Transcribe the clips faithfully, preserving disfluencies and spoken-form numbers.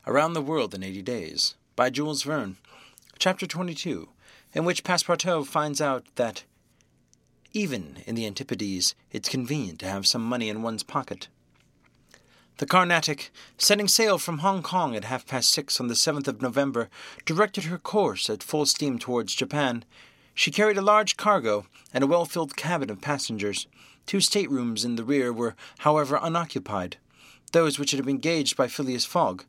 Around the World in eighty days, by Jules Verne, Chapter twenty-two, in which Passepartout finds out that even in the Antipodes it's convenient to have some money in one's pocket. The Carnatic, setting sail from Hong Kong at half past six on the seventh of November, directed her course at full steam towards Japan. She carried a large cargo and a well-filled cabin of passengers. Two staterooms in the rear were, however, unoccupied, those which had been engaged by Phileas Fogg.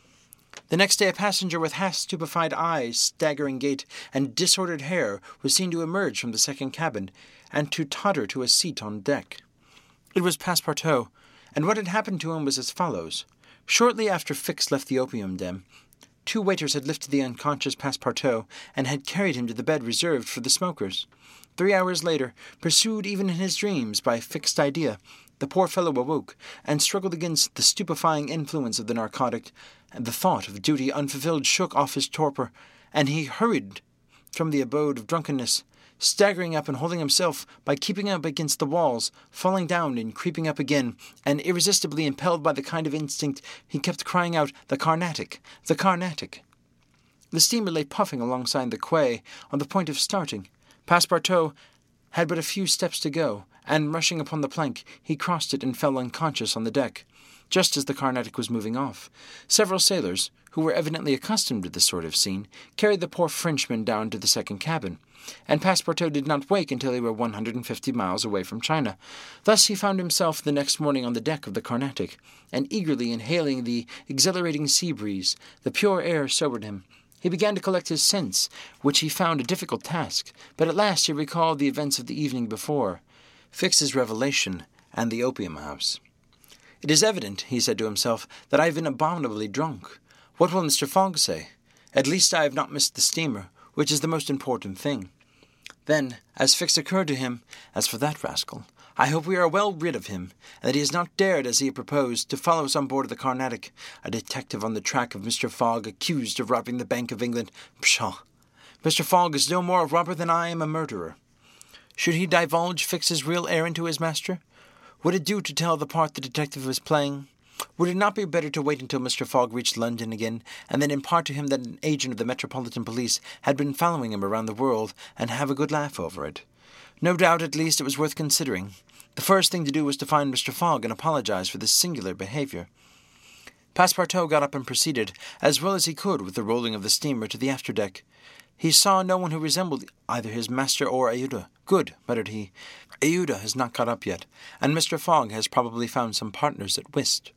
The next day a passenger with half-stupefied eyes, staggering gait, and disordered hair was seen to emerge from the second cabin, and to totter to a seat on deck. It was Passepartout, and what had happened to him was as follows. Shortly after Fix left the opium den, two waiters had lifted the unconscious Passepartout and had carried him to the bed reserved for the smokers. Three hours later, pursued even in his dreams by a fixed idea, the poor fellow awoke and struggled against the stupefying influence of the narcotic, and the thought of duty unfulfilled shook off his torpor, and he hurried from the abode of drunkenness, staggering up and holding himself by keeping up against the walls, falling down and creeping up again, and irresistibly impelled by the kind of instinct, he kept crying out, "The Carnatic! The Carnatic!" The steamer lay puffing alongside the quay, on the point of starting. Passepartout had but a few steps to go, and rushing upon the plank, he crossed it and fell unconscious on the deck, just as the Carnatic was moving off. Several sailors, who were evidently accustomed to this sort of scene, carried the poor Frenchman down to the second cabin, and Passepartout did not wake until they were one hundred and fifty miles away from China. Thus he found himself the next morning on the deck of the Carnatic, and eagerly inhaling the exhilarating sea breeze. The pure air sobered him. He began to collect his sense, which he found a difficult task, but at last he recalled the events of the evening before, Fix's revelation, and the opium house. "It is evident," he said to himself, "that I have been abominably drunk. What will Mister Fogg say? At least I have not missed the steamer, which is the most important thing." Then, as Fix occurred to him, "As for that rascal, I hope we are well rid of him, and that he has not dared, as he had proposed, to follow us on board of the Carnatic, a detective on the track of Mister Fogg, accused of robbing the Bank of England. Pshaw! Mister Fogg is no more a robber than I am a murderer. Should he divulge Fix's real errand to his master? Would it do to tell the part the detective was playing? Would it not be better to wait until Mister Fogg reached London again, and then impart to him that an agent of the Metropolitan Police had been following him around the world, and have a good laugh over it? No doubt, at least, it was worth considering. The first thing to do was to find Mister Fogg and apologize for this singular behavior. Passepartout got up and proceeded, as well as he could with the rolling of the steamer, to the after-deck. He saw no one who resembled either his master or Aouda. "Good," muttered he. "Aouda has not got up yet, and Mister Fogg has probably found some partners at whist."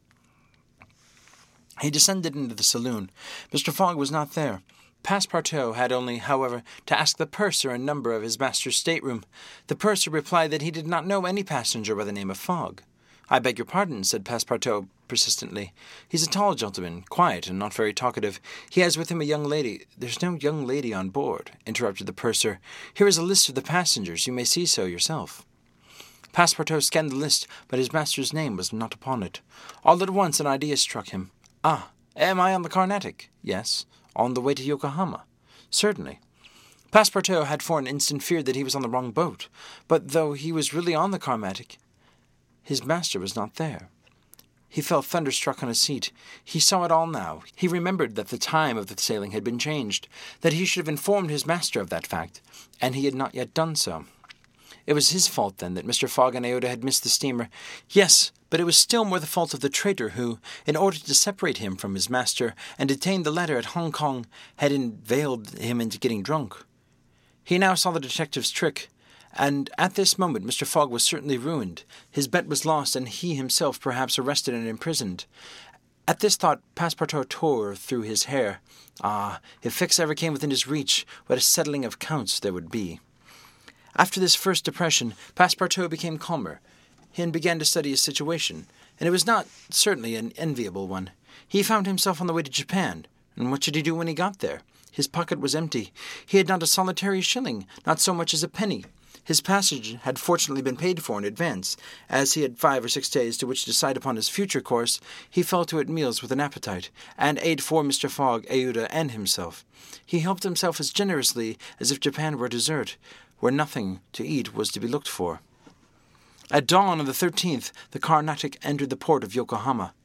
He descended into the saloon. Mister Fogg was not there. Passepartout had only, however, to ask the purser a number of his master's stateroom. The purser replied that he did not know any passenger by the name of Fogg. "I beg your pardon," said Passepartout persistently. "He's a tall gentleman, quiet and not very talkative. He has with him a young lady—" "There's no young lady on board," interrupted the purser. "Here is a list of the passengers. You may see so yourself." Passepartout scanned the list, but his master's name was not upon it. All at once an idea struck him. "Ah, am I on the Carnatic?" "Yes." "On the way to Yokohama?" "Certainly." Passepartout had for an instant feared that he was on the wrong boat, but though he was really on the Carnatic, his master was not there. He fell thunderstruck on his seat. He saw it all now. He remembered that the time of the sailing had been changed, that he should have informed his master of that fact, and he had not yet done so. It was his fault, then, that Mister Fogg and Aouda had missed the steamer. Yes, but it was still more the fault of the traitor who, in order to separate him from his master and detain the latter at Hong Kong, had inveigled him into getting drunk. He now saw the detective's trick, and at this moment Mister Fogg was certainly ruined. His bet was lost, and he himself perhaps arrested and imprisoned. At this thought Passepartout tore through his hair. Ah, if Fix ever came within his reach, what a settling of accounts there would be. After this first depression, Passepartout became calmer, and began to study his situation, and it was not, certainly, an enviable one. He found himself on the way to Japan, and what should he do when he got there? His pocket was empty. He had not a solitary shilling, not so much as a penny. His passage had fortunately been paid for in advance. As he had five or six days to which to decide upon his future course, he fell to at meals with an appetite, and ate for Mister Fogg, Aouda, and himself. He helped himself as generously as if Japan were a desert, where nothing to eat was to be looked for. At dawn on the thirteenth, the Carnatic entered the port of Yokohama.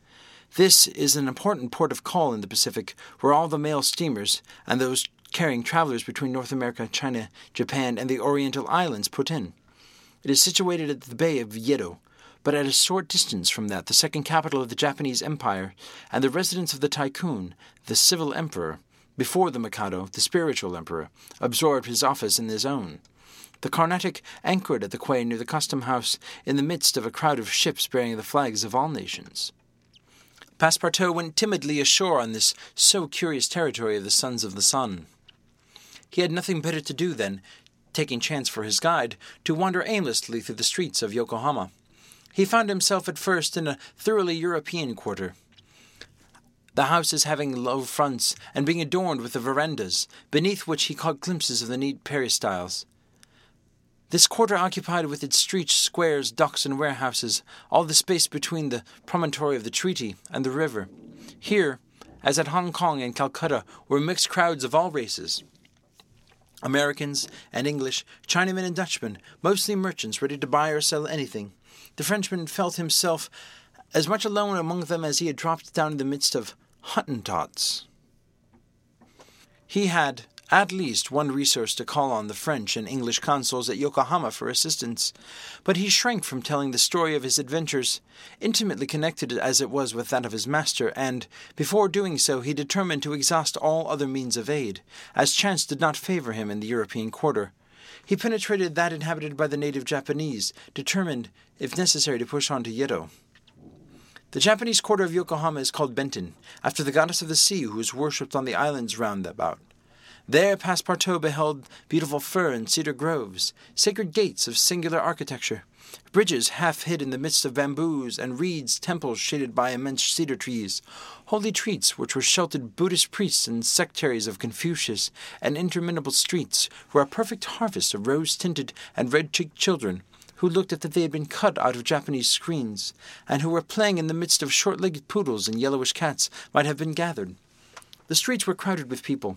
This is an important port of call in the Pacific, where all the mail steamers and those carrying travelers between North America, China, Japan, and the Oriental Islands put in. It is situated at the Bay of Yedo, but at a short distance from that, the second capital of the Japanese Empire, and the residence of the Tycoon, the civil emperor, before the Mikado, the spiritual emperor, absorbed his office in his own. The Carnatic anchored at the quay near the custom house in the midst of a crowd of ships bearing the flags of all nations. Passepartout went timidly ashore on this so curious territory of the Sons of the Sun. He had nothing better to do than, taking chance for his guide, to wander aimlessly through the streets of Yokohama. He found himself at first in a thoroughly European quarter, the houses having low fronts and being adorned with the verandas, beneath which he caught glimpses of the neat peristyles. This quarter occupied with its streets, squares, docks, and warehouses all the space between the promontory of the treaty and the river. Here, as at Hong Kong and Calcutta, were mixed crowds of all races. Americans and English, Chinamen and Dutchmen, mostly merchants ready to buy or sell anything. The Frenchman felt himself as much alone among them as he had dropped down in the midst of Hottentots. He had at least one resource to call on the French and English consuls at Yokohama for assistance, but he shrank from telling the story of his adventures, intimately connected as it was with that of his master, and, before doing so, he determined to exhaust all other means of aid, as chance did not favor him in the European quarter. He penetrated that inhabited by the native Japanese, determined, if necessary, to push on to Yedo. The Japanese quarter of Yokohama is called Benten, after the goddess of the sea who is worshipped on the islands round about. There Passepartout beheld beautiful fir and cedar groves, sacred gates of singular architecture, bridges half hid in the midst of bamboos and reeds, temples shaded by immense cedar trees, holy treats which were sheltered Buddhist priests and sectaries of Confucius, and interminable streets where a perfect harvest of rose-tinted and red-cheeked children, who looked as if they had been cut out of Japanese screens, and who were playing in the midst of short-legged poodles and yellowish cats, might have been gathered. The streets were crowded with people.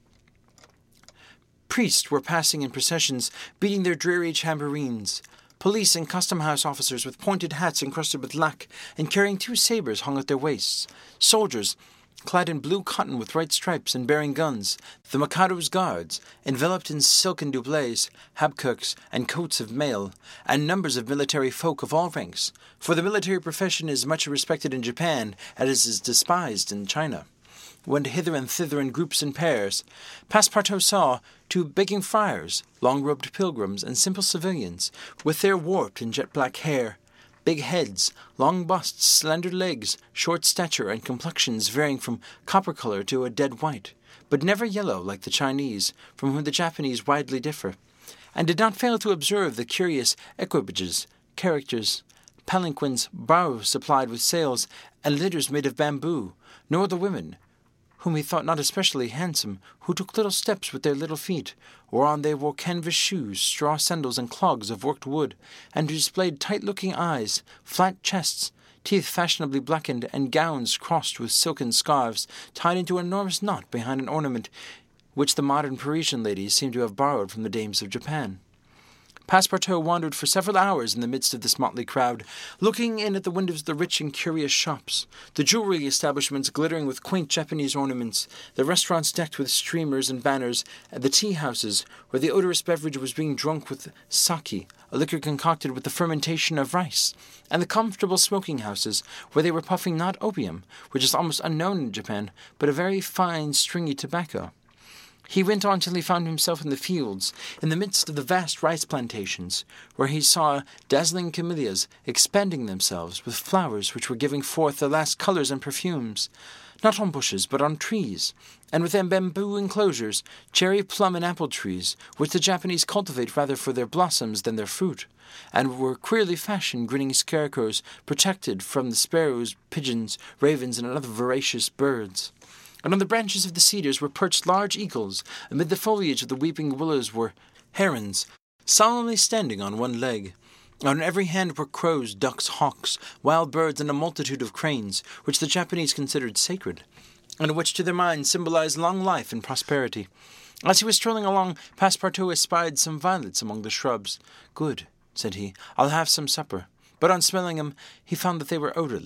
Priests were passing in processions, beating their dreary tambourines. Police and custom-house officers with pointed hats encrusted with lac and carrying two sabres hung at their waists. Soldiers, clad in blue cotton with white stripes and bearing guns. The Mikado's guards, enveloped in silken doublets, habkirks, and coats of mail, and numbers of military folk of all ranks, for the military profession is much respected in Japan as it is despised in China, went hither and thither in groups and pairs. Passepartout saw two begging friars, long-robed pilgrims, and simple civilians, with their warped and jet-black hair, big heads, long busts, slender legs, short stature, and complexions varying from copper-color to a dead white, but never yellow like the Chinese, from whom the Japanese widely differ, and did not fail to observe the curious equipages, characters, palanquins, barrows supplied with sails, and litters made of bamboo, nor the women, whom he thought not especially handsome, who took little steps with their little feet, whereon they wore canvas shoes, straw sandals, and clogs of worked wood, and who displayed tight-looking eyes, flat chests, teeth fashionably blackened, and gowns crossed with silken scarves, tied into an enormous knot behind an ornament which the modern Parisian ladies seem to have borrowed from the dames of Japan. Passepartout wandered for several hours in the midst of this motley crowd, looking in at the windows of the rich and curious shops, the jewelry establishments glittering with quaint Japanese ornaments, the restaurants decked with streamers and banners, and the tea-houses where the odorous beverage was being drunk with sake, a liquor concocted with the fermentation of rice, and the comfortable smoking-houses where they were puffing not opium, which is almost unknown in Japan, but a very fine, stringy tobacco. He went on till he found himself in the fields, in the midst of the vast rice plantations, where he saw dazzling camellias expanding themselves with flowers which were giving forth the last colours and perfumes, not on bushes but on trees, and within bamboo enclosures, cherry, plum, and apple trees, which the Japanese cultivate rather for their blossoms than their fruit, and were queerly fashioned grinning scarecrows protected from the sparrows, pigeons, ravens, and other voracious birds. And on the branches of the cedars were perched large eagles, amid the foliage of the weeping willows were herons, solemnly standing on one leg. On every hand were crows, ducks, hawks, wild birds, and a multitude of cranes, which the Japanese considered sacred, and which to their minds symbolized long life and prosperity. As he was strolling along, Passepartout espied some violets among the shrubs. "Good," said he, "I'll have some supper." But on smelling them, he found that they were odorless.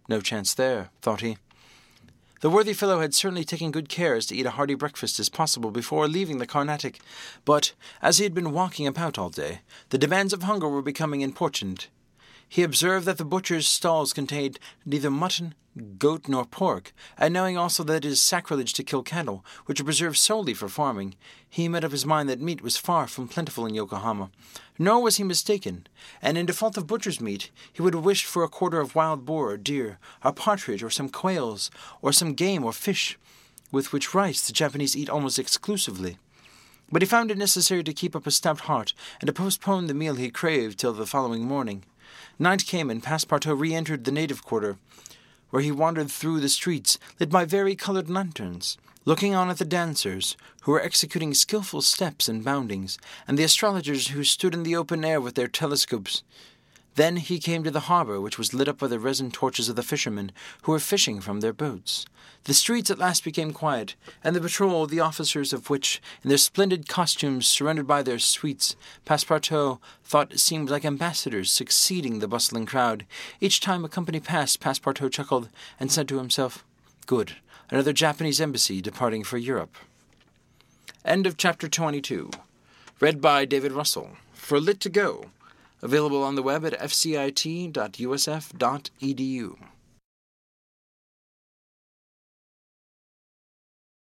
No chance there, thought he. The worthy fellow had certainly taken good care as to eat a hearty breakfast as possible before leaving the Carnatic, but, as he had been walking about all day, the demands of hunger were becoming importunate. He observed that the butcher's stalls contained neither mutton, goat, nor pork, and knowing also that it is sacrilege to kill cattle, which are preserved solely for farming, he made up his mind that meat was far from plentiful in Yokohama. Nor was he mistaken, and in default of butcher's meat, he would have wished for a quarter of wild boar or deer, a partridge or some quails, or some game or fish, with which rice the Japanese eat almost exclusively. But he found it necessary to keep up a stout heart, and to postpone the meal he craved till the following morning. Night came, and Passepartout re-entered the native quarter, where he wandered through the streets, lit by vari-coloured lanterns, looking on at the dancers, who were executing skilful steps and boundings, and the astrologers who stood in the open air with their telescopes. Then he came to the harbour, which was lit up by the resin torches of the fishermen, who were fishing from their boats. The streets at last became quiet, and the patrol, the officers of which, in their splendid costumes, surrounded by their suites, Passepartout thought seemed like ambassadors succeeding the bustling crowd. Each time a company passed, Passepartout chuckled, and said to himself, "Good, another Japanese embassy departing for Europe." End of chapter twenty-two. Read by David Russell. For Lit to Go. Available on the web at f c i t dot u s f dot e d u.